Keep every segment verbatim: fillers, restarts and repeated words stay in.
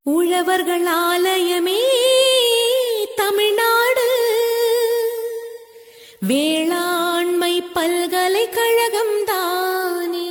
உழவர்கள் ஆலயமே தமிழ்நாடு வேளாண்மை பல்கலைக்கழகம் தானே.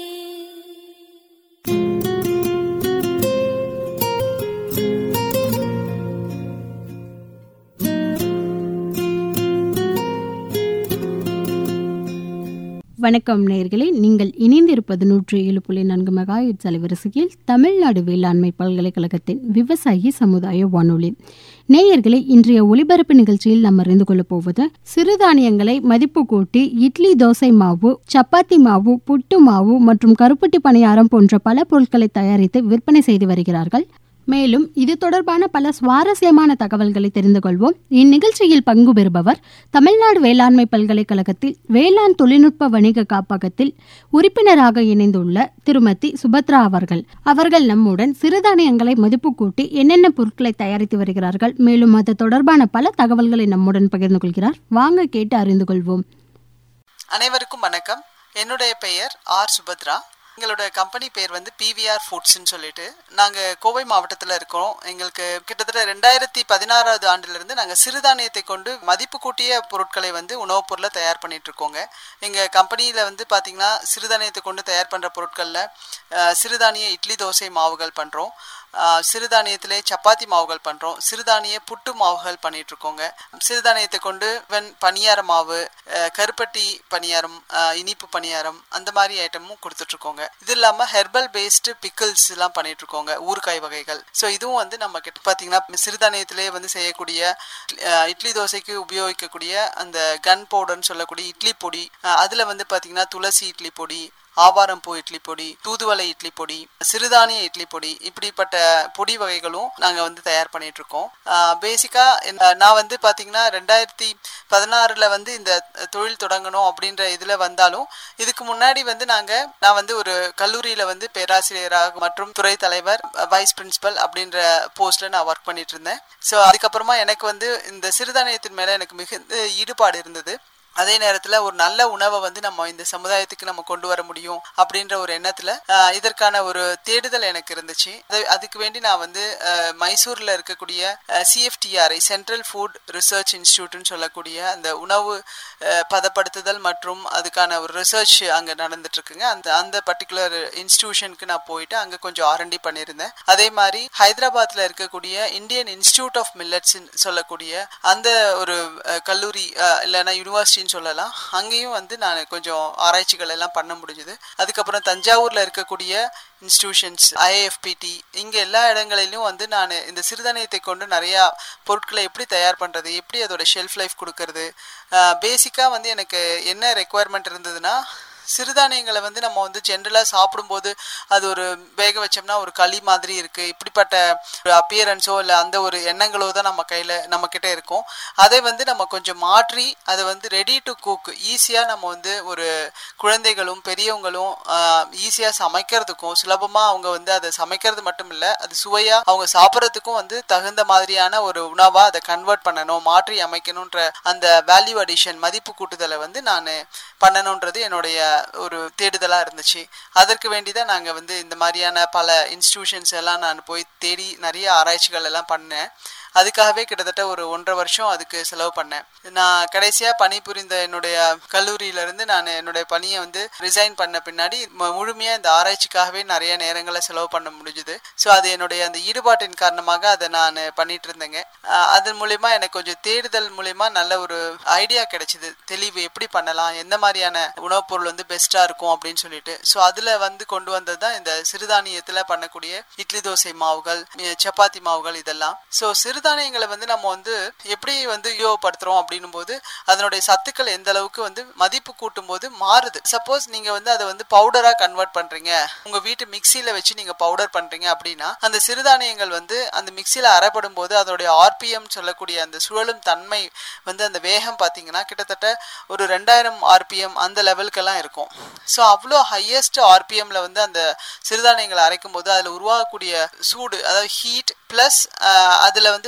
வணக்கம் நேயர்களே, நீங்கள் இணைந்திருப்பது நூற்றி ஏழு புள்ளி நான்கு மெகாஹெர்ட்ஸ் அலைவரிசையில் தமிழ்நாடு வேளாண்மை பல்கலைக்கழகத்தின் விவசாயி சமுதாய வானொலி. நேயர்களே, இன்றைய ஒலிபரப்பு நிகழ்ச்சியில் நாம் அறிந்து கொள்ளப் போவது சிறுதானியங்களை மதிப்பு கூட்டி இட்லி, தோசை மாவு, சப்பாத்தி மாவு, புட்டு மாவு மற்றும் கருப்பட்டி பணியாரம் போன்ற பல பொருட்களை தயாரித்து விற்பனை செய்து வருகிறார்கள். மேலும் இது தொடர்பான பல சுவாரஸ்யமான தகவல்களை தெரிந்து கொள்வோம். இந்நிகழ்ச்சியில் பங்கு பெறுபவர் தமிழ்நாடு வேளாண்மை பல்கலைக்கழகத்தில் வேளாண் தொழில்நுட்ப வணிக காப்பகத்தில் உறுப்பினராக இணைந்துள்ள திருமதி சுபத்ரா அவர்கள். அவர்கள் நம்முடன் சிறுதானியங்களை மதிப்பு கூட்டி என்னென்ன பொருட்களை தயாரித்து வருகிறார்கள், மேலும் அது தொடர்பான பல தகவல்களை நம்முடன் பகிர்ந்து கொள்கிறார். வாங்க கேட்டு அறிந்து கொள்வோம். அனைவருக்கும் வணக்கம். என்னுடைய பெயர் ஆர் சுபத்ரா. எங்களோட கம்பெனி பேர் வந்து பிவிஆர் ஃபுட்ஸ்ன்னு சொல்லிட்டு நாங்கள் கோவை மாவட்டத்தில் இருக்கோம். எங்களுக்கு கிட்டத்தட்ட ரெண்டாயிரத்தி பதினாறாவது ஆண்டிலிருந்து நாங்கள் சிறுதானியத்தை கொண்டு மதிப்பு கூட்டிய பொருட்களை வந்து உணவுப் பொருளை தயார் பண்ணிட்டு இருக்கோங்க. எங்கள் கம்பெனியில் வந்து பார்த்திங்கன்னா சிறுதானியத்தை கொண்டு தயார் பண்ணுற பொருட்களில் சிறுதானிய இட்லி, தோசை மாவுகள் பண்ணுறோம். சிறுதானியத்திலே சப்பாத்தி மாவுகள் பண்ணுறோம். சிறுதானிய புட்டு மாவுகள் பண்ணிட்டு இருக்கோங்க. சிறுதானியத்தை கொண்டு வென் பணியார மாவு, கருப்பட்டி பணியாரம், இனிப்பு பணியாரம், அந்த மாதிரி ஐட்டமும் கொடுத்துட்ருக்கோங்க. இது இல்லாமல் ஹெர்பல் பேஸ்டு பிக்கிள்ஸ் எல்லாம் பண்ணிட்டு இருக்கோங்க, ஊறுகாய் வகைகள். ஸோ இதுவும் வந்து நம்ம கிட்ட பார்த்தீங்கன்னா சிறுதானியத்திலே வந்து செய்யக்கூடிய இட்லி தோசைக்கு உபயோகிக்கக்கூடிய அந்த கன் பவுடர்னு சொல்லக்கூடிய இட்லி பொடி, அதில் வந்து பார்த்தீங்கன்னா துளசி இட்லி பொடி, ஆவாரம்பூ இட்லி பொடி, தூதுவளை இட்லி பொடி, சிறுதானிய இட்லி பொடி, இப்படிப்பட்ட பொடி வகைகளும் நாங்கள் வந்து தயார் பண்ணிட்டு இருக்கோம். பேசிக்காக நான் வந்து பார்த்தீங்கன்னா ரெண்டாயிரத்தி பதினாறுல வந்து இந்த தொழில் தொடங்கணும் அப்படின்ற இதில் வந்தாலும் இதுக்கு முன்னாடி வந்து நாங்கள் நான் வந்து ஒரு கல்லூரியில் வந்து பேராசிரியராக மற்றும் துறை தலைவர், வைஸ் பிரின்சிபல் அப்படின்ற போஸ்ட்ல நான் ஒர்க் பண்ணிட்டு இருந்தேன். ஸோ அதுக்கப்புறமா எனக்கு வந்து இந்த சிறுதானியத்தின் மேலே எனக்கு மிகுந்த ஈடுபாடு இருந்தது. அதே நேரத்தில் ஒரு நல்ல உணவை வந்து நம்ம இந்த சமுதாயத்துக்கு நம்ம கொண்டு வர முடியும் அப்படின்ற ஒரு எண்ணத்தில் இதற்கான ஒரு தேடுதல் எனக்கு இருந்துச்சு. அதுக்கு வேண்டி நான் வந்து மைசூரில் இருக்கக்கூடிய சிஎஃப்டிஆர்ஐ சென்ட்ரல் ஃபுட் ரிசர்ச் இன்ஸ்டியூட்னு சொல்லக்கூடிய அந்த உணவு பதப்படுத்துதல் மற்றும் அதுக்கான ஒரு ரிசர்ச் அங்கே நடந்துட்டு இருக்குங்க. அந்த அந்த பர்டிகுலர் இன்ஸ்டிடியூஷனுக்கு நான் போயிட்டு அங்கே கொஞ்சம் ஆர்என்டி பண்ணியிருந்தேன். அதே மாதிரி ஹைதராபாத்தில் இருக்கக்கூடிய இந்தியன் இன்ஸ்டிடியூட் ஆஃப் மில்லட்ஸ் சொல்லக்கூடிய அந்த ஒரு கல்லூரி இல்லைன்னா யூனிவர்சிட்டி சொல்லலாம், அங்கேயும் வந்து நான் கொஞ்சம் ஆராய்ச்சிகள் எல்லாம் பண்ண முடிஞ்சது. அதுக்கப்புறம் தஞ்சாவூர்ல இருக்கக்கூடிய இன்ஸ்டிடியூஷன்ஸ், ஐஏஎஃப்பிடி, இங்க எல்லா இடங்களிலும் வந்து நான் இந்த சிறுதானியத்தை கொண்டு நிறைய பொருட்களை எப்படி தயார் பண்றது, எப்படி அதோட ஷெல்ஃப் லைஃப் கொடுக்கறது, பேசிக்கா வந்து எனக்கு என்ன ரெக்குவயர்மெண்ட் இருந்ததுன்னா, சிறுதானியங்களை வந்து நம்ம வந்து ஜென்ரலாக சாப்பிடும்போது அது ஒரு வேக வச்சோம்னா ஒரு களி மாதிரி இருக்குது, இப்படிப்பட்ட ஒரு அப்பியரன்ஸோ இல்லை அந்த ஒரு எண்ணங்களோ தான் நம்ம கையில் நம்மக்கிட்ட இருக்கும். அதை வந்து நம்ம கொஞ்சம் மாற்றி அதை வந்து ரெடி டு குக், ஈஸியாக நம்ம வந்து ஒரு குழந்தைகளும் பெரியவங்களும் ஈஸியாக சமைக்கிறதுக்கும், சுலபமாக அவங்க வந்து அதை சமைக்கிறது மட்டும் இல்லை, அது சுவையாக அவங்க சாப்பிட்றதுக்கும் வந்து தகுந்த மாதிரியான ஒரு உணவாக அதை கன்வெர்ட் பண்ணணும், மாற்றி அமைக்கணுன்ற அந்த வேல்யூ அடிஷன், மதிப்பு கூட்டுதலை வந்து நான் பண்ணணுன்றது என்னுடைய ஒரு தேடுதலா இருந்துச்சு. அதற்கு வேண்டிதான் நாங்க வந்து இந்த மாதிரியான பல இன்ஸ்டிடியூஷன்ஸ் எல்லாம் நான் போய் தேடி நிறைய ஆராய்ச்சிகள் எல்லாம் பண்ணேன். அதுக்காகவே கிட்டத்தட்ட ஒரு ஒன்றரை வருஷம் அதுக்கு செலவு பண்ணேன். நான் கடைசியா பணிபுரிந்த என்னுடைய கல்லூரியில இருந்து நான் என்னுடைய பணியை வந்து ரிசைன் பண்ண பின்னாடி முழுமையா இந்த ஆராய்ச்சிக்காகவே நிறைய நேரங்களை செலவு பண்ண முடிஞ்சுது. ஸோ அது என்னுடைய அந்த ஈடுபாட்டின் காரணமாக அதை நான் பண்ணிட்டு இருந்தேங்க. அதன் மூலயமா எனக்கு கொஞ்சம் தேடுதல் மூலயமா நல்ல ஒரு ஐடியா கிடைச்சிது, தெளிவு எப்படி பண்ணலாம், எந்த மாதிரியான உணவுப் பொருள் வந்து பெஸ்டா இருக்கும் அப்படின்னு சொல்லிட்டு. ஸோ அதுல வந்து கொண்டு வந்தது தான் இந்த சிறுதானியத்துல பண்ணக்கூடிய இட்லி, தோசை மாவுகள், சப்பாத்தி மாவுகள், இதெல்லாம். ஸோ சிறு சிறுதானியங்களை வந்து நம்ம வந்து எப்படி வந்து உபயோகப்படுத்துறோம் அப்படின்னும் போது அதனுடைய சத்துக்கள் எந்த அளவுக்கு வந்து மதிப்பு கூட்டும் போது மாறுது. சப்போஸ் நீங்க வந்து அதை வந்து பவுடரா கன்வெர்ட் பண்றீங்க, உங்க வீட்டு மிக்சியில வச்சு நீங்க பவுடர் பண்றீங்க அப்படின்னா அந்த சிறுதானியங்கள் வந்து அந்த மிக்சியில அரைப்படும் போது அதோடைய ஆர்பிஎம் சொல்லக்கூடிய அந்த சுழலும் தன்மை வந்து அந்த வேகம் பார்த்தீங்கன்னா கிட்டத்தட்ட ஒரு ரெண்டாயிரம் ஆர்பிஎம் அந்த லெவலுக்கெல்லாம் இருக்கும். ஸோ அவ்வளோ ஹையஸ்ட் ஆர்பிஎம்ல வந்து அந்த சிறுதானியங்களை அரைக்கும் போது அதில் உருவாகக்கூடிய சூடு, அதாவது ஹீட் பிளஸ் அதில் வந்து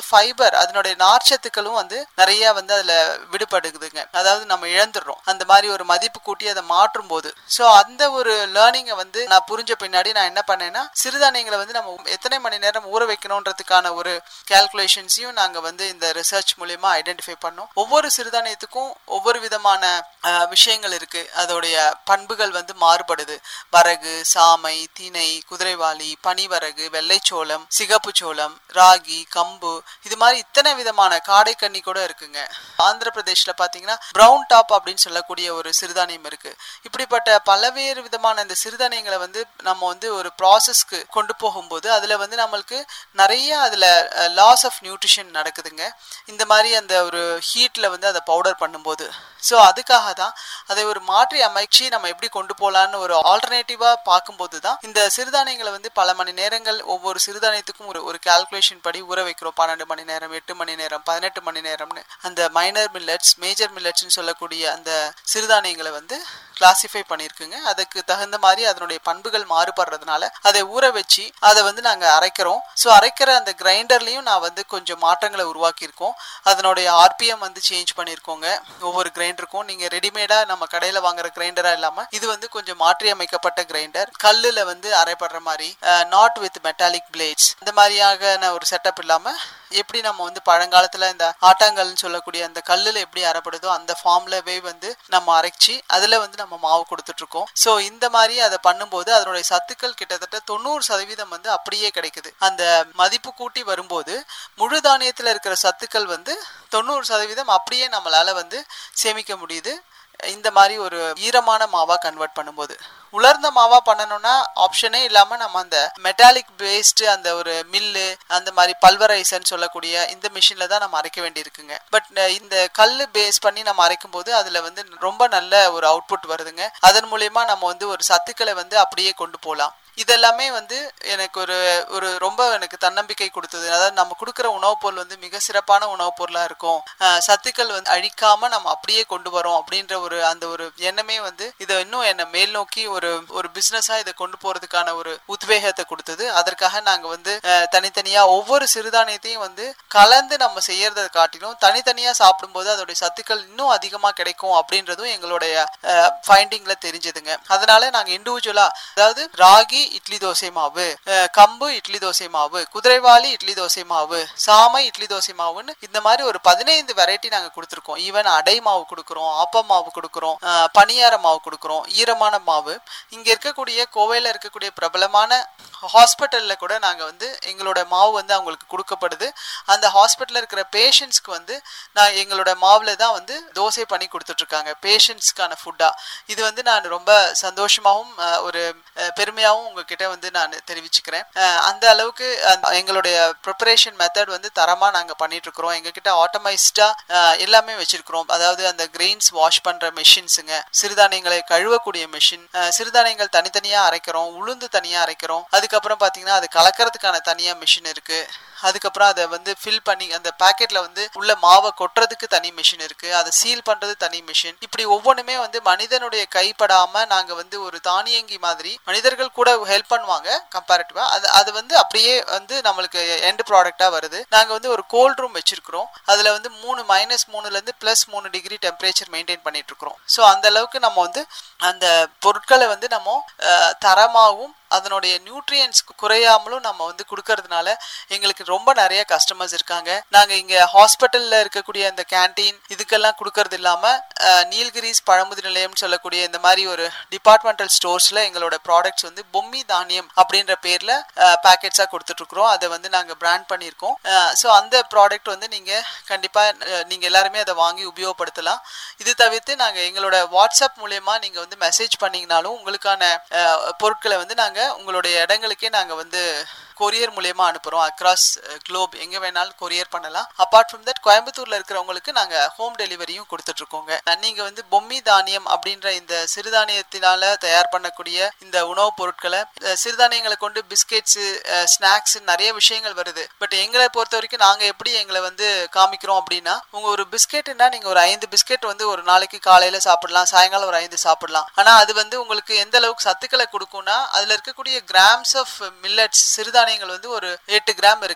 வந்து ஃபைபர் அதனுடைய நார்ச்சத்துக்களும் வந்து நிறைய வந்து அதுல விடுபடுதுங்க. அதாவது நம்ம இழந்துடுறோம் அந்த மாதிரி ஒரு மதிப்பு கூட்டி அதை மாற்றும் போது. ஸோ அந்த ஒரு லேர்னிங்கை வந்து நான் புரிஞ்ச பின்னாடி நான் என்ன பண்ணேன்னா, சிறுதானியங்களை வந்து நம்ம எத்தனை மணி நேரம் ஊற வைக்கணுன்றதுக்கான ஒரு கால்குலேஷன்ஸையும் நாங்க வந்து இந்த ரிசர்ச் மூலியமா ஐடென்டிஃபை பண்ணோம். ஒவ்வொரு சிறுதானியத்துக்கும் ஒவ்வொரு விதமான விஷயங்கள் இருக்கு, அதோடைய பண்புகள் வந்து மாறுபடுது. வரகு, சாமை, திணை, குதிரைவாளி, பனிவரகு, வெள்ளைச்சோளம், சிகப்பு சோளம், ராகி, கம்பு, இது மாதிரி இத்தனை விதமான காடை கண்ணி கூட இருக்குங்க. ஆந்திர பிரதேஷ்ல பாத்தீங்கன்னா பிரவுன் டாப் அப்படின்னு சொல்லக்கூடிய ஒரு சிறுதானியம் இருக்கு. இப்படிப்பட்ட பல்வேறு விதமான இந்த சிறுதானியங்களை வந்து நம்ம வந்து ஒரு ப்ராசஸ்க்கு கொண்டு போகும்போது அதுல வந்து நம்மளுக்கு நிறைய அதுல லாஸ் ஆஃப் நியூட்ரிஷன் நடக்குதுங்க. இந்த மாதிரி அந்த ஒரு ஹீட்ல வந்து அதை பவுடர் பண்ணும்போது. ஸோ அதுக்காக தான் அதை ஒரு மாற்றி அமைச்சு நம்ம எப்படி கொண்டு போகலான்னு ஒரு ஆல்டர்னேட்டிவா பார்க்கும்போது தான் இந்த சிறுதானியங்களை வந்து பல மணி நேரங்கள் ஒவ்வொரு சிறுதானியத்துக்கும் ஒரு ஒரு கால்குலேஷன் படி ஊற வைக்கிறோம். பன்னெண்டு மணி நேரம், எட்டு மணி நேரம், பதினெட்டு மணி நேரம்னு அந்த மைனர் மில்லட்ஸ், மேஜர் மில்லட்ஸ்ன்னு சொல்லக்கூடிய அந்த சிறுதானியங்களை வந்து கிளாசிஃபை பண்ணியிருக்குங்க. அதுக்கு தகுந்த மாதிரி அதனுடைய பண்புகள் மாறுபடுறதுனால அதை ஊற வச்சு அதை வந்து நாங்க அரைக்கிறோம். ஸோ அரைக்கிற அந்த கிரைண்டர்லயும் நான் வந்து கொஞ்சம் மாற்றங்களை உருவாக்கியிருக்கோம். அதனுடைய ஆர்பிஎம் வந்து சேஞ்ச் பண்ணியிருக்கோங்க ஒவ்வொரு கிரைண்டருக்கும். நீங்க ரெடிமேடா நம்ம கடையில வாங்குற கிரைண்டரா இல்லாம இது வந்து கொஞ்சம் மாற்றி அமைக்கப்பட்ட கிரைண்டர். கல்லுல வந்து அரைப்படுற மாதிரி, நாட் வித் மெட்டாலிக் பிளேட்ஸ், இந்த மாதிரியான ஒரு செட்டப் இல்லாம எப்படி நம்ம வந்து பழங்காலத்துல இந்த ஆட்டாங்கல்னு சொல்லக்கூடிய அந்த கல்லுல எப்படி அரைப்படுதோ அந்த ஃபார்ம்லவே வந்து நம்ம அரைச்சி அதுல வந்து நம்ம மாவு கொடுத்துட்டு இருக்கோம். சோ இந்த மாதிரி அதை பண்ணும்போது அதனுடைய சத்துக்கள் கிட்டத்தட்ட தொண்ணூறு சதவீதம் வந்து அப்படியே கிடைக்குது. அந்த மதிப்பு கூட்டி வரும்போது முழு தானியத்துல இருக்கிற சத்துக்கள் வந்து தொண்ணூறு சதவீதம் அப்படியே நம்மளால வந்து சேமிக்க முடியுது. இந்த மாதிரி ஒரு ஈரமான மாவா கன்வெர்ட் பண்ணும்போது உலர்ந்த மாவா பண்ணணும்னா ஆப்ஷனே இல்லாம நம்ம அந்த மெட்டாலிக் பேஸ்ட் அந்த ஒரு மில்லு, அந்த மாதிரி பல்வரைசர்னு சொல்லக்கூடிய இந்த மிஷின்ல தான் நம்ம அரைக்க வேண்டி இருக்குங்க. பட் இந்த கல்லு பேஸ் பண்ணி நம்ம அரைக்கும் போது அதுல வந்து ரொம்ப நல்ல ஒரு அவுட்புட் வருதுங்க. அதன் மூலியமா நம்ம வந்து ஒரு சத்துக்களை வந்து அப்படியே கொண்டு போகலாம். இதெல்லாமே வந்து எனக்கு ஒரு ஒரு ரொம்ப எனக்கு தன்னம்பிக்கை கொடுத்தது. அதாவது நம்ம கொடுக்குற உணவுப் பொருள் வந்து மிக சிறப்பான உணவுப் பொருளா இருக்கும், சத்துக்கள் வந்து அழிக்காம நம்ம அப்படியே கொண்டு வரோம் அப்படின்ற ஒரு அந்த ஒரு எண்ணமே வந்து இதை இன்னும் என்ன மேல் நோக்கி ஒரு ஒரு பிசினஸா இதை கொண்டு போறதுக்கான ஒரு உத்வேகத்தை கொடுத்தது. அதற்காக நாங்க வந்து தனித்தனியா ஒவ்வொரு சிறுதானியத்தையும் வந்து கலந்து நம்ம செய்யறதை காட்டிலும் தனித்தனியா சாப்பிடும்போது அதோடைய சத்துக்கள் இன்னும் அதிகமா கிடைக்கும் அப்படின்றதும் எங்களுடைய ஃபைண்டிங்ல தெரிஞ்சதுங்க. அதனால நாங்க இண்டிவிஜுவலா, அதாவது ராகி இட்லி தோசை மாவு, கம்பு இட்லி தோசை மாவு, குதிரைவாளி இட்லி தோசை மாவு, சாமை இட்லி தோசை மாவுன்னு இந்த மாதிரி ஒரு பதினைந்து வெரைட்டி நாங்க கொடுத்துருக்கோம். ஈவன் அடை மாவு கொடுக்குறோம், ஆப்ப மாவு கொடுக்குறோம், பனியார மாவு கொடுக்குறோம், ஈரமான மாவு. இங்க இருக்கக்கூடிய கோவையில இருக்கக்கூடிய பிரபலமான ஹாஸ்பிட்டல்ல கூட நாங்க வந்து எங்களோட மாவு வந்து அவங்களுக்கு கொடுக்கப்படுது. அந்த ஹாஸ்பிட்டல்ல இருக்கிற பேஷண்ட்ஸ்க்கு வந்து நான் எங்களோட மாவுல தான் வந்து தோசை பண்ணி கொடுத்துட்டு இருக்காங்க பேஷண்ட்ஸ்க்கான ஃபுட்டா. இது வந்து நான் ரொம்ப சந்தோஷமாவும் ஒரு பெருமையாவும் உங்ககிட்ட வந்து நான் தெரிவிச்சுக்கிறேன். அந்த அளவுக்கு எங்களுடைய ப்ரிப்பரேஷன் மெத்தட் வந்து தரமா நாங்க பண்ணிட்டு இருக்கிறோம். எங்ககிட்ட ஆட்டோமைஸ்டா எல்லாமே வச்சிருக்கிறோம். அதாவது அந்த கிரெயின்ஸ் வாஷ் பண்ற மெஷின்ஸுங்க, சிறுதானியங்களை கழுவக்கூடிய மெஷின், சிறுதானியங்கள் தனித்தனியா அரைக்கிறோம், உளுந்து தனியா அரைக்கிறோம். அதுக்கப்புறம் பாத்தீங்கன்னா அது கலக்கிறதுக்கான தனியா மிஷின் இருக்கு. அதுக்கப்புறம் அதை வந்து ஃபில் பண்ணி அந்த பாக்கெட்ல வந்து உள்ள மாவை கொட்டுறதுக்கு தனி மிஷின் இருக்கு, அதை சீல் பண்றது தனி மிஷின். இப்படி ஒவ்வொன்றுமே வந்து மனிதனுடைய கைப்படாம நாங்க வந்து ஒரு தானியங்கி மாதிரி மனிதர்கள் கூட ஹெல்ப் பண்ணுவாங்க கம்பேரிட்டிவா. அது அது வந்து அப்படியே வந்து நம்மளுக்கு எண்ட் ப்ராடக்டா வருது. நாங்க வந்து ஒரு கோல்ட் ரூம் வச்சிருக்கிறோம். அதுல வந்து மூணு மைனஸ் மூணுல இருந்து பிளஸ் மூணு டிகிரி டெம்பரேச்சர் மெயின்டைன் பண்ணிட்டு இருக்கிறோம். ஸோ அந்த அளவுக்கு நம்ம வந்து அந்த பொருட்களை வந்து நம்ம தரமாகவும் அதனுடைய நியூட்ரியன்ஸ் குறையாமலும் நம்ம வந்து கொடுக்கறதுனால எங்களுக்கு ரொம்ப நிறைய கஸ்டமர்ஸ் இருக்காங்க. நாங்க இங்க ஹாஸ்பிட்டல்ல இருக்கக்கூடிய அந்த கேண்டீன் இதுக்கெல்லாம் கொடுக்கறது இல்லாம நீல்கிரிஸ் பழமுதிர் நிலையம் சொல்லக்கூடிய இந்த மாதிரி ஒரு டிபார்ட்மெண்டல் ஸ்டோர்ஸ்ல எங்களோட ப்ராடக்ட்ஸ் வந்து பொம்மி தானியம் அப்படின்ற பேர்ல பேக்கெட்ஸா கொடுத்துட்டு இருக்கிறோம். அதை வந்து நாங்க பிராண்ட் பண்ணியிருக்கோம். ஸோ அந்த ப்ராடக்ட் வந்து நீங்க கண்டிப்பா நீங்க எல்லாருமே அதை வாங்கி உபயோகப்படுத்தலாம். இது தவிர்த்து நாங்க எங்களோட வாட்ஸ்அப் மூலமா நீங்க வந்து மெசேஜ் பண்ணீங்கனாலும் உங்களுக்கான பொருட்களை வந்து நாங்க உங்களுடைய இடங்களுக்கே நாங்க வந்து கொரியர் மூலமா அனுப்புறோம். அக்ராஸ் குளோப் எங்க வேணாலும் கொரியர் பண்ணலாம். அபார்ட் ஃப்ரம் தட் கோயம்புத்தூர்ல இருக்கிறவங்களுக்கு நாங்க ஹோம் டெலிவரியும் கொடுத்துட்டு இருக்கோங்க. நீங்க வந்து பொம்மி தானியம் அப்படின்ற இந்த சிறுதானியத்தினால தயார் பண்ணக்கூடிய இந்த உணவுப் பொருட்களை, சிறுதானியங்களை கொண்டு பிஸ்கெட்ஸ், ஸ்நாக்ஸ் நிறைய விஷயங்கள் வருது. பட் எங்களை பொறுத்த வரைக்கும் நாங்க எப்படி எங்களை வந்து காமிக்கிறோம் அப்படின்னா, உங்க ஒரு பிஸ்கெட்னா நீங்க ஒரு ஐந்து பிஸ்கெட் வந்து ஒரு நாளைக்கு காலையில சாப்பிடலாம், சாயங்காலம் ஒரு ஐந்து சாப்பிடலாம். ஆனா அது வந்து உங்களுக்கு எந்த அளவுக்கு சத்துக்களை கொடுக்கும்னா அதுல இருக்கக்கூடிய கிராம்ஸ் ஆஃப் மில்லட்ஸ் சிறுதானியங்கள் வந்து ஒரு எட்டு கிராம் இருக்கலாம்.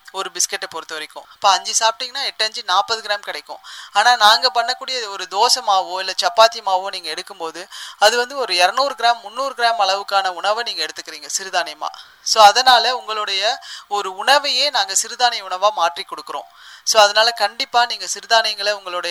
ஒரு பிஸ்கெட்டை பொறுத்த வரைக்கும். இப்போ அஞ்சு சாப்பிட்டீங்கன்னா எட்டு அஞ்சு நாற்பது கிராம் கிடைக்கும். ஆனால் நாங்கள் பண்ணக்கூடிய ஒரு தோசை மாவோ இல்லை சப்பாத்தி மாவோ நீங்கள் எடுக்கும்போது அது வந்து ஒரு இரநூறு கிராம் முந்நூறு கிராம் அளவுக்கான உணவை நீங்கள் எடுத்துக்கிறீங்க சிறுதானியமாக. ஸோ அதனால் உங்களுடைய ஒரு உணவையே நாங்கள் சிறுதானிய உணவாக மாற்றி கொடுக்குறோம். ஸோ அதனால் கண்டிப்பாக நீங்கள் சிறுதானியங்களை உங்களுடைய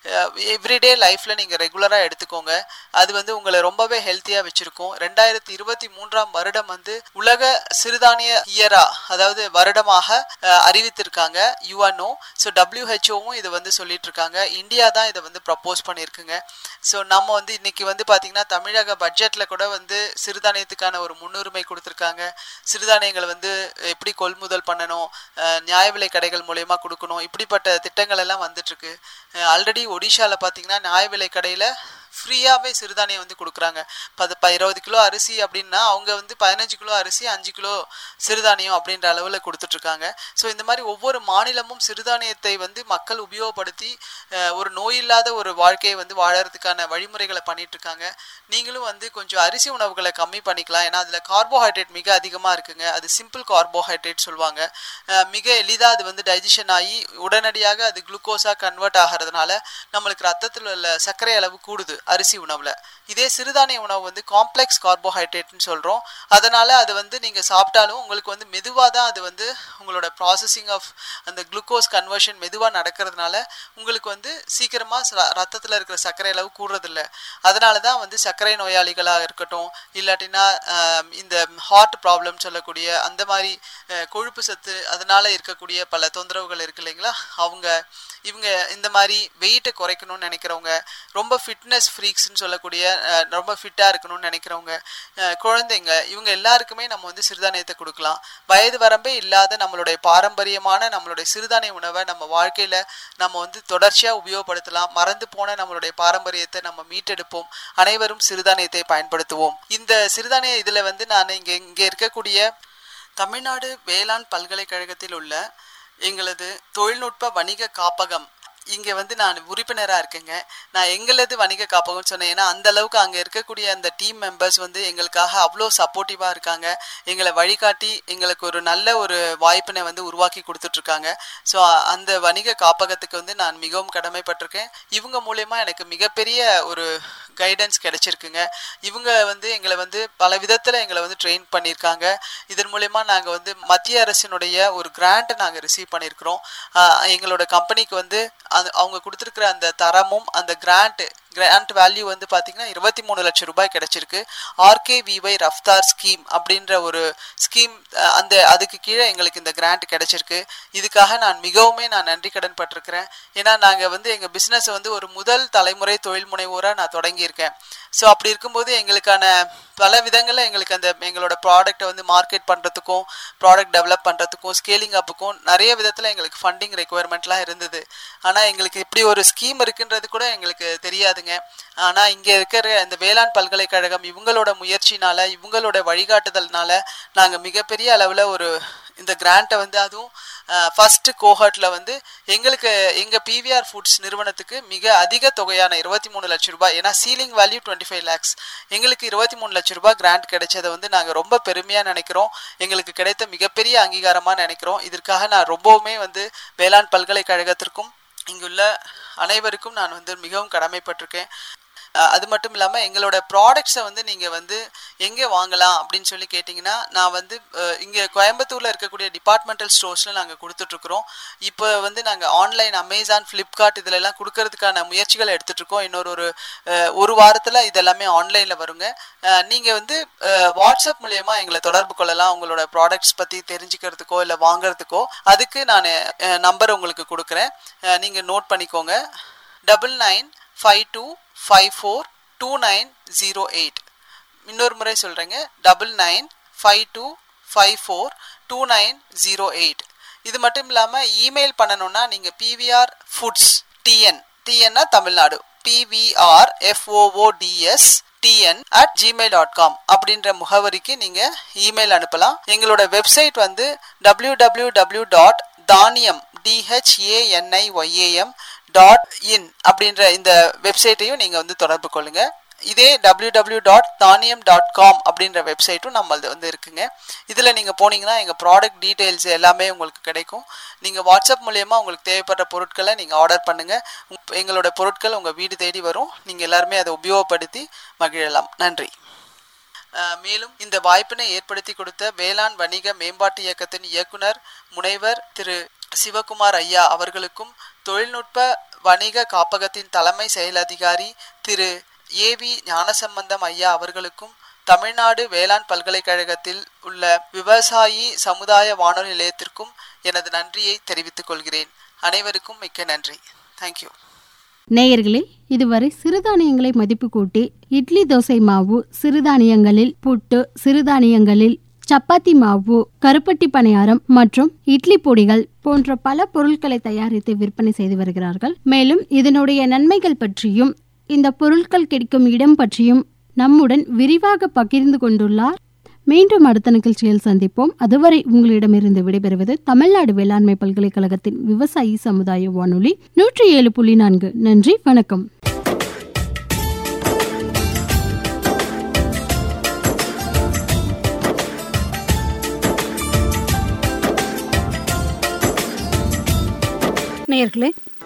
எவ்ரிடே லைஃப்பில் நீங்கள் ரெகுலராக எடுத்துக்கோங்க. அது வந்து உங்களை ரொம்பவே ஹெல்த்தியாக வச்சுருக்கோம். ரெண்டாயிரத்தி இருபத்தி மூன்றாம் வருடம் வந்து உலக சிறுதானிய இயரா, அதாவது வருடமாக அறிவித்திருக்காங்க யுஎன்ஓ. ஸோ டபிள்யூஹெச்ஓவும் இதை வந்து சொல்லிட்டு இருக்காங்க. இந்தியா தான் இதை வந்து ப்ரப்போஸ் பண்ணியிருக்குங்க. ஸோ நம்ம வந்து இன்னைக்கு வந்து பார்த்திங்கன்னா தமிழக பட்ஜெட்டில் கூட வந்து சிறுதானியத்துக்கான ஒரு முன்னுரிமை கொடுத்துருக்காங்க. சிறுதானியங்களை வந்து எப்படி கொள்முதல் பண்ணணும், நியாய விலை கடைகள் மூலயமா கொடுக்கணும், இப்படிப்பட்ட திட்டங்கள் எல்லாம் வந்துட்டு இருக்கு. ஆல்ரெடி ஒடிஷாவில் பார்த்தீங்கன்னா நியாய விலை கடையில் ஃப்ரீயாகவே சிறுதானியம் வந்து கொடுக்குறாங்க. பது ப இருபது கிலோ அரிசி அப்படின்னா அவங்க வந்து பதினஞ்சு கிலோ அரிசி அஞ்சு கிலோ சிறுதானியம் அப்படின்ற அளவில் கொடுத்துட்ருக்காங்க. ஸோ இந்த மாதிரி ஒவ்வொரு மாநிலமும் சிறுதானியத்தை வந்து மக்கள் உபயோகப்படுத்தி ஒரு நோயில்லாத ஒரு வாழ்க்கையை வந்து வாழறதுக்கான வழிமுறைகளை பண்ணிகிட்ருக்காங்க. நீங்களும் வந்து கொஞ்சம் அரிசி உணவுகளை கம்மி பண்ணிக்கலாம். ஏன்னா அதில் கார்போஹைட்ரேட் மிக அதிகமாக இருக்குங்க. அது சிம்பிள் கார்போஹைட்ரேட் சொல்லுவாங்க. மிக எளிதாக அது வந்து டைஜஷன் ஆகி உடனடியாக அது குளுக்கோஸாக கன்வெர்ட் ஆகிறதுனால நம்மளுக்கு ரத்தத்தில் உள்ள சர்க்கரை அளவு கூடுது அரிசி உணவில். இதே சிறுதானிய உணவு வந்து காம்ப்ளெக்ஸ் கார்போஹைட்ரேட்னு சொல்கிறோம். அதனால் அது வந்து நீங்கள் சாப்பிட்டாலும் உங்களுக்கு வந்து மெதுவாக தான் அது வந்து உங்களோட ப்ராசஸிங் ஆஃப் அந்த குளுக்கோஸ் கன்வர்ஷன் மெதுவாக நடக்கிறதுனால உங்களுக்கு வந்து சீக்கிரமாக ரத்தத்தில் இருக்கிற சர்க்கரை அளவு கூடுறதில்ல. அதனால தான் வந்து சர்க்கரை நோயாளிகளாக இருக்கட்டும், இல்லாட்டினா இந்த ஹார்ட் ப்ராப்ளம் சொல்லக்கூடிய அந்த மாதிரி கொழுப்பு சத்து அதனால் இருக்கக்கூடிய பல தொந்தரவுகள் இருக்கு இல்லைங்களா, அவங்க இவங்க இந்த மாதிரி வெயிட்டை குறைக்கணும்னு நினைக்கிறவங்க, ரொம்ப ஃபிட்னஸ் ஃப்ரீக்ஸ்ன்னு சொல்லக்கூடிய ரொம்ப ஃபிட்டாக இருக்கணும்னு நினைக்கிறவங்க, குழந்தைங்க, இவங்க எல்லாருக்குமே நம்ம வந்து சிறுதானியத்தை கொடுக்கலாம். வயது வரம்பே இல்லாத நம்மளுடைய பாரம்பரியமான நம்மளுடைய சிறுதானிய உணவை நம்ம வாழ்க்கையில் நம்ம வந்து தொடர்ச்சியாக உபயோகப்படுத்தலாம். மறந்து போன நம்மளுடைய பாரம்பரியத்தை நம்ம மீட்டெடுப்போம். அனைவரும் சிறுதானியத்தை பயன்படுத்துவோம். இந்த சிறுதானிய இதில் வந்து நான் இங்கே இங்கே இருக்கக்கூடிய தமிழ்நாடு வேளாண் பல்கலைக்கழகத்தில் உள்ள எங்களது தொழில்நுட்ப வணிக காப்பகம் இங்கே வந்து நான் உறுப்பினராக இருக்கேங்க. நான் எங்களது வணிக காப்பகம்னு சொன்னேன். ஏன்னா அந்த அளவுக்கு அங்கே இருக்கக்கூடிய அந்த டீம் மெம்பர்ஸ் வந்து எங்களுக்காக அவ்வளோ சப்போர்ட்டிவாக இருக்காங்க. எங்களை வழிகாட்டி எங்களுக்கு ஒரு நல்ல ஒரு வாய்ப்பினை வந்து உருவாக்கி கொடுத்துட்ருக்காங்க. ஸோ அந்த வணிக காப்பகத்துக்கு வந்து நான் மிகவும் கடமைப்பட்டிருக்கேன். இவங்க மூலயமா எனக்கு மிகப்பெரிய ஒரு கைடன்ஸ் கிடைச்சிருக்குங்க. இவங்க வந்து எங்களை வந்து பல விதத்தில் எங்களை வந்து ட்ரெயின் பண்ணியிருக்காங்க. இதன் மூலயமா நாங்கள் வந்து மத்திய அரசினுடைய ஒரு கிராண்ட்டை நாங்கள் ரிசீவ் பண்ணியிருக்கிறோம். எங்களோட கம்பெனிக்கு வந்து அது அவங்க கொடுத்துருக்குற அந்த தரமும் அந்த கிராண்ட் கிராண்ட் வேல்யூ வந்து பார்த்தீங்கன்னா இருபத்தி மூணு லட்சம் ரூபாய் கிடைச்சிருக்கு. ஆர்கேவிஒய் ரஃப்தார் ஸ்கீம் அப்படின்ற ஒரு ஸ்கீம், அந்த அதுக்கு கீழே எங்களுக்கு இந்த கிராண்ட் கிடைச்சிருக்கு. இதுக்காக நான் மிகவுமே நான் நன்றி கடன் பட்டிருக்கிறேன். ஏன்னா நாங்கள் வந்து எங்கள் பிஸ்னஸை வந்து ஒரு முதல் தலைமுறை தொழில் முனைவோராக நான் தொடங்கியிருக்கேன். ஸோ அப்படி இருக்கும்போது எங்களுக்கான பல விதங்களில் எங்களுக்கு அந்த எங்களோட ப்ராடக்டை வந்து மார்க்கெட் பண்ணுறதுக்கும் ப்ராடக்ட் டெவலப் பண்ணுறதுக்கும் ஸ்கேலிங் அப்புக்கும் நிறைய விதத்தில் எங்களுக்கு ஃபண்டிங் ரெக்குவயர்மெண்ட்லாம் இருந்தது. ஆனால் எங்களுக்கு இப்படி ஒரு ஸ்கீம் இருக்குன்றது கூட எங்களுக்கு தெரியாதுங்க. ஆனால் இங்கே இருக்கிற இந்த வேளாண் பல்கலைக்கழகம் இவங்களோட முயற்சினால இவங்களோட வழிகாட்டுதல்னால நாங்கள் மிகப்பெரிய அளவில் ஒரு இந்த கிராண்ட்டை வந்து அதுவும் ஃபர்ஸ்ட் கோஹர்ட்ல வந்து எங்களுக்கு எங்கள் பிவிஆர் ஃபுட்ஸ் நிறுவனத்துக்கு மிக அதிக தொகையான இருபத்தி மூணு லட்சம் ரூபாய், ஏன்னா ceiling value twenty five lakhs எங்களுக்கு இருபத்தி மூணு லட்சம் ரூபாய் கிராண்ட் கிடைச்சதை வந்து நாங்கள் ரொம்ப பெருமையாக நினைக்கிறோம். எங்களுக்கு கிடைத்த மிகப்பெரிய அங்கீகாரமாக நினைக்கிறோம். இதற்காக நான் ரொம்பவுமே வந்து வேளாண் பல்கலைக்கழகத்திற்கும் இங்குள்ள அனைவருக்கும் நான் வந்து மிகவும் கடமைப்பட்டிருக்கேன். அது மட்டும் இல்லாமல் எங்களோட ப்ராடக்ட்ஸை வந்து நீங்கள் வந்து எங்கே வாங்கலாம் அப்படின்னு சொல்லி கேட்டிங்கன்னா, நான் வந்து இங்கே கோயம்புத்தூரில் இருக்கக்கூடிய டிபார்ட்மெண்டல் ஸ்டோர்ஸில் நாங்கள் கொடுத்துட்ருக்குறோம். இப்போ வந்து நாங்கள் ஆன்லைன் அமேசான், ஃப்ளிப்கார்ட் இதிலெல்லாம் கொடுக்கறதுக்கான முயற்சிகளை எடுத்துகிட்ருக்கோம். இன்னொரு ஒரு ஒரு வாரத்தில் இதெல்லாமே ஆன்லைனில் வருங்க. நீங்கள் வந்து வாட்ஸ்அப் மூலயமா எங்களை தொடர்பு கொள்ளலாம். உங்களோட ப்ராடக்ட்ஸ் பற்றி தெரிஞ்சுக்கிறதுக்கோ இல்லை வாங்குறதுக்கோ அதுக்கு நான் நம்பர் உங்களுக்கு கொடுக்குறேன். நீங்கள் நோட் பண்ணிக்கோங்க. Double nine five two five four two nine zero eight. இன்னொரு முறை சொல்கிறேங்க, double nine five two five four two nine zero eight. இது மட்டும் இல்லாமல் இமெயில் பண்ணணுன்னா நீங்கள் பிவிஆர் ஃபுட்ஸ் டிஎன் டிஎன்னா Tamil Nadu PVR F O O D S TN at Gmail dot com அப்படின்ற முகவரிக்கு நீங்கள் இமெயில் அனுப்பலாம். எங்களோட வெப்சைட் வந்து டபிள்யூ டபிள்யூ டபிள்யூ டாட் தானியம் டிஹெச்ஏஎன்ஐஒய்ஏஎம் டாட் இன் அப்படின்ற இந்த வெப்சைட்டையும் நீங்கள் வந்து தொடர்பு கொள்ளுங்க. இதே W W dot Thaniyam dot com அப்படின்ற வெப்சைட்டும் நம்மளது வந்து இருக்குங்க. இதில் நீங்கள் போனீங்கன்னா எங்கள் ப்ராடக்ட் டீட்டெயில்ஸ் எல்லாமே உங்களுக்கு கிடைக்கும். நீங்கள் வாட்ஸ்அப் மூலயமா உங்களுக்கு தேவைப்படுற பொருட்களை நீங்கள் ஆர்டர் பண்ணுங்கள். எங்களோட பொருட்கள் உங்கள் வீடு தேடி வரும். நீங்கள் எல்லாருமே அதை உபயோகப்படுத்தி மகிழலாம். நன்றி. மேலும் இந்த வாய்ப்பினை ஏற்படுத்தி கொடுத்த வேளாண் வணிக மேம்பாட்டு இயக்கத்தின் இயக்குனர் முனைவர் திரு சிவகுமார் ஐயா அவர்களுக்கும், தொழில்நுட்ப வணிக காப்பகத்தின் தலைமை செயல் அதிகாரி திரு ஏ வி ஞானசம்பந்தம் ஐயா அவர்களுக்கும், தமிழ்நாடு வேளாண் பல்கலைக்கழகத்தில் உள்ள விவசாயி சமுதாய வானொலி நிலையத்திற்கும் எனது நன்றியை தெரிவித்துக் கொள்கிறேன். அனைவருக்கும் மிக்க நன்றி. தேங்க்யூ. நேயர்களே, இதுவரை சிறுதானியங்களை மதிப்பு கூட்டி இட்லி தோசை மாவு, சிறுதானியங்களில் புட்டு, சிறுதானியங்களில் சப்பாத்தி மாவு, கருப்பட்டி பணியாரம் மற்றும் இட்லி பொடிகள் போன்ற பல பொருட்களை தயாரித்து விற்பனை செய்து வருகிறார்கள். மேலும் இதனுடைய நன்மைகள் பற்றியும் இந்த பொருட்கள் கிடைக்கும் இடம் பற்றியும் நம்முடன் விரிவாக பகிர்ந்து கொண்டுள்ளார். மீண்டும் அடுத்த நிகழ்ச்சியில் சந்திப்போம். அதுவரை உங்களிடமிருந்து விடைபெறுவது தமிழ்நாடு வேளாண்மை பல்கலைக்கழகத்தின் விவசாயி சமுதாய வானொலி நூற்றி ஏழு புள்ளி நான்கு. நன்றி, வணக்கம். நேயர்களே,